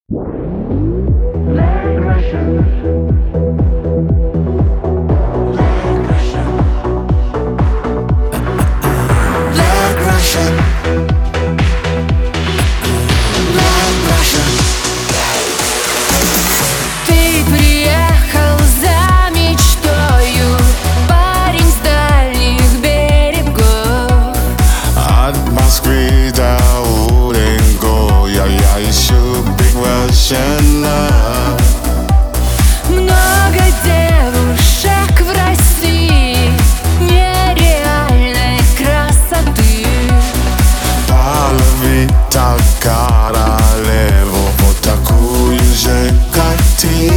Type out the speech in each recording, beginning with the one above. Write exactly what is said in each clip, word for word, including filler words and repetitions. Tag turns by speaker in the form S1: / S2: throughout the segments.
S1: Black Russian.
S2: Много девушек в России нереальной красоты.
S3: Полови так королеву, вот такую же, как ты.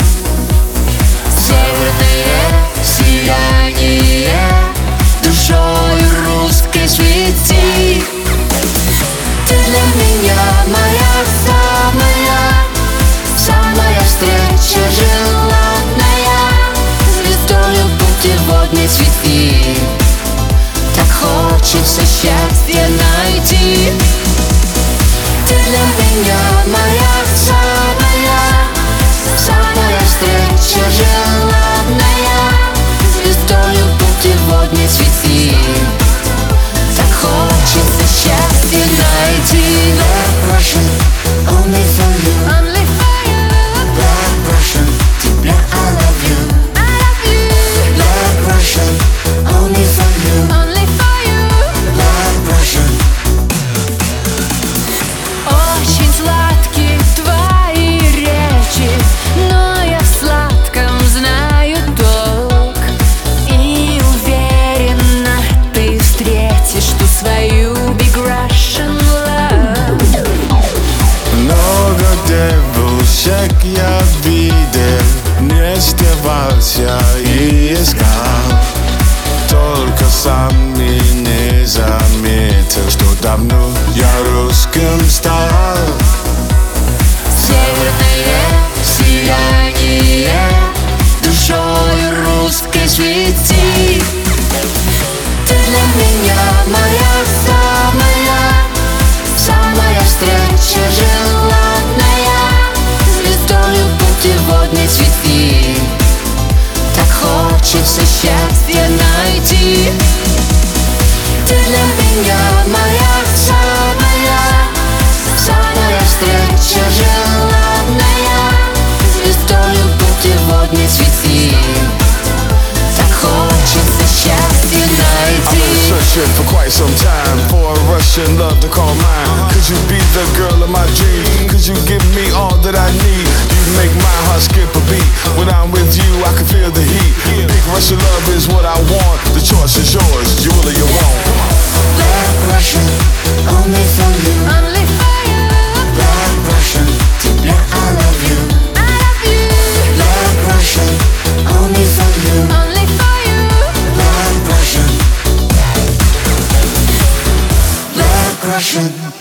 S2: Северное сияние душой русской свети. Ты для меня моя самая, самая встреча желанная. Звездою путеводной свети. Так хочется счастье найти. Ты для меня моя самая, самая встреча желанная. Звездою путеводной свети. Так хочется счастье найти.
S3: Black Russian, only for you.
S2: Only for you.
S3: Black Russian, тебя I love you.
S2: I love you.
S3: Black Russian, only for you.
S2: Only for you.
S3: Black Russian.
S2: Очень сладкие твои речи, но я в сладком знаю толк. И уверена, ты встретишь ту свою Big Russian love.
S3: Много девушек я видел, не сдавался и искал. Только сам и не заметил, что давно я русским стал.
S2: Северное сияние душой русской свети. Ты для меня моя самая, самая встреча желанная. Звездою путеводной свети. Так хочется счастье найти. Ты для меня моя самая, самая встреча желанная. Звездою путеводной свети. Так хочется счастье найти.
S3: I've been searching for quite some time for a Russian love to call mine. Could you be the girl of my dreams? Could you give me all that I need? You make my heart skip a beat. When I'm with you, I can feel the heat. Big Russian love is what I want. The choice is yours. You will or you won't. Black Russian, only for you.
S2: Only for you.
S3: Black Russian, тебя I love you.
S2: I love you.
S3: Black Russian, only for you.
S2: Only for you.
S3: Black Russian. Black Russian.